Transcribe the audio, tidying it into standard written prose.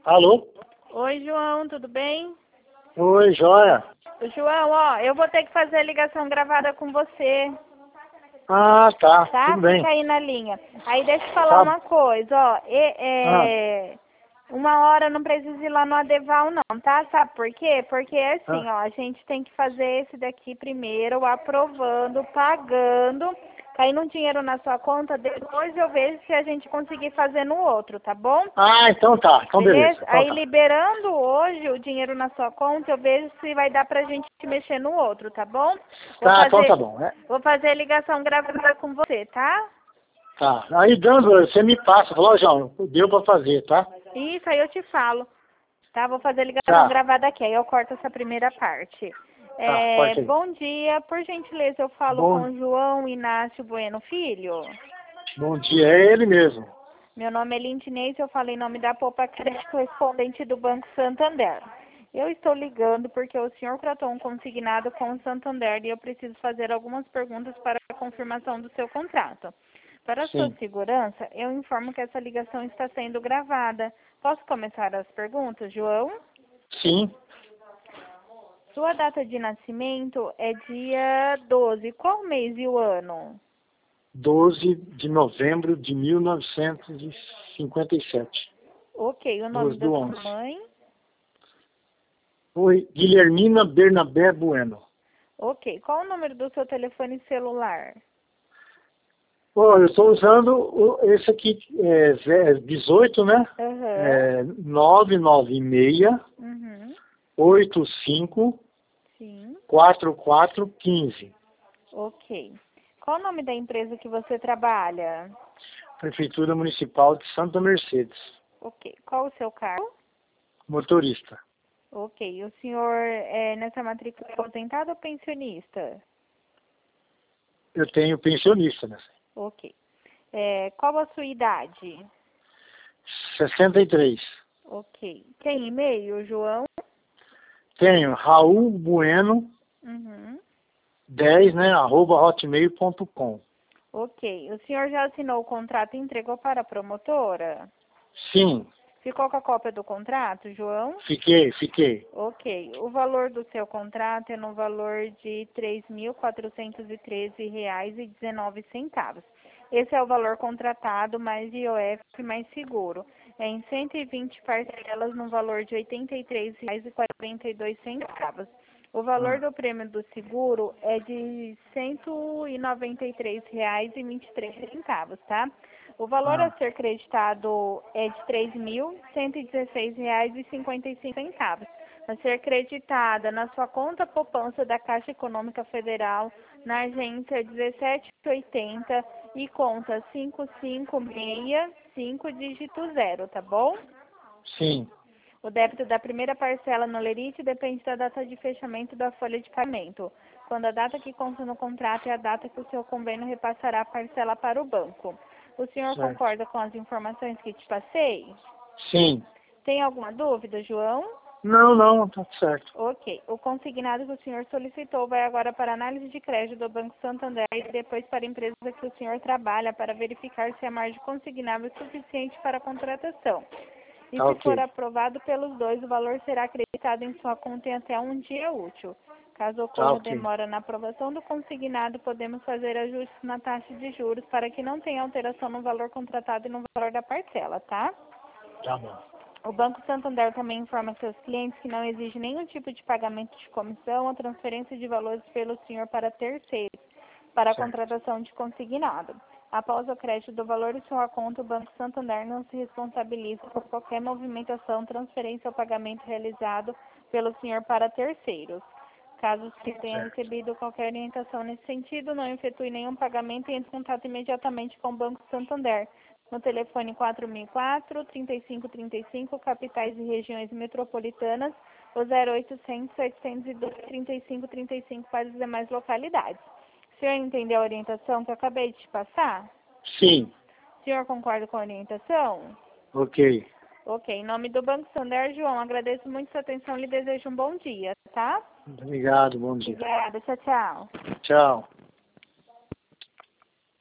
Alô? Oi, João, tudo bem? Oi, joia. João, ó, eu vou ter que fazer a ligação gravada com você, Ah, tá. tá? Tudo bem. Fica aí na linha. Aí deixa eu falar Tá. uma coisa, ó. Ah, Uma hora não precisa ir lá no Adeval não, tá? Sabe por quê? Porque assim, ah. ó, a gente tem que fazer esse daqui primeiro, aprovando, pagando, caindo um dinheiro na sua conta, depois eu vejo se a gente conseguir fazer no outro, tá bom? Ah, então tá. Então beleza. Beleza? Então Aí tá. liberando hoje o dinheiro na sua conta, eu vejo se vai dar pra gente mexer no outro, tá bom? Vou Tá, então tá fazer, bom. vou fazer a ligação gravada com você, tá? Tá. Aí dando, você me passa. Falou, ó, João, deu pra fazer, tá? Isso, aí eu te falo, tá? Vou fazer a ligação Tá. gravada aqui, aí eu corto essa primeira parte. Tá, corta aí. Bom dia, por gentileza eu falo Bom, com João Inácio Bueno Filho. bom dia. É ele mesmo. Meu nome é Lindinês, eu falo em nome da Poupa Crédito correspondente do Banco Santander. Eu estou ligando porque o senhor tratou um consignado com o Santander e eu preciso fazer algumas perguntas para a confirmação do seu contrato. Para a sua Sim. segurança, eu informo que essa ligação está sendo gravada. Posso começar as perguntas, João? Sim. Sua data de nascimento é dia 12. Qual mês e o ano? 12 de novembro de 1957. Ok, o nome 12 da do sua 11. mãe? Oi, Guilhermina Bernabé Bueno. Ok, qual o número do seu telefone celular? Pô, eu estou usando esse aqui, 18, né? Aham. 996 Uhum. 85 Sim. 4415. Ok. Qual o nome da empresa que você trabalha? Prefeitura Municipal de Santa Mercedes. Ok. Qual o seu cargo? Motorista. Ok. O senhor é nessa matrícula aposentado ou pensionista? Eu tenho pensionista, né? Ok. Qual a sua idade? 63. Ok. Tem e-mail, João? Tenho Raul Bueno Uhum. 10, né? @hotmail.com. Ok. O senhor já assinou o contrato e entregou para a promotora? Sim, Ficou com a cópia do contrato, João? fiquei. Ok. O valor do seu contrato é no valor de R$ 3.413,19. Esse é o valor contratado, mais IOF, mais seguro. É em 120 parcelas no valor de R$ 83,42. O valor Ah, do prêmio do seguro é de R$ 193,23, tá? O valor a ah, ser creditado é de R$ 3.116,55. A ser creditada na sua conta poupança da Caixa Econômica Federal, na agência 1780 e conta 5565 dígito 0, tá bom? sim, O débito da primeira parcela no lerite depende da data de fechamento da folha de pagamento, quando a data que consta no contrato é a data que o seu convênio repassará a parcela para o banco. O senhor certo. concorda com as informações que te passei? Sim. Tem alguma dúvida, João? Não, tá certo. Ok. O consignado que o senhor solicitou vai agora para análise de crédito do Banco Santander e depois para a empresa que o senhor trabalha para verificar se a margem consignável é suficiente para a contratação. E Tá se for ok. aprovado pelos dois, o valor será acreditado em sua conta em até um dia útil. Caso Tá ocorra ok. demora na aprovação do consignado, podemos fazer ajustes na taxa de juros para que não tenha alteração no valor contratado e no valor da parcela, tá? Tá bom. O Banco Santander também informa seus clientes que não exige nenhum tipo de pagamento de comissão ou transferência de valores pelo senhor para terceiros, para a Certo. contratação de consignado. Após o crédito do valor de sua conta, o Banco Santander não se responsabiliza por qualquer movimentação, transferência ou pagamento realizado pelo senhor para terceiros. Caso você tenha Certo. recebido qualquer orientação nesse sentido, não efetue nenhum pagamento e entre em contato imediatamente com o Banco Santander no telefone 4004-3535, capitais e regiões metropolitanas, ou 0800-702-3535 para as demais localidades. O senhor entendeu a orientação que eu acabei de te passar? Sim. O senhor concorda com a orientação? Ok. Ok, em nome do Banco Santander, João, agradeço muito sua atenção e lhe desejo um bom dia, tá? Obrigado, bom dia. Obrigada, tchau, tchau. Tchau.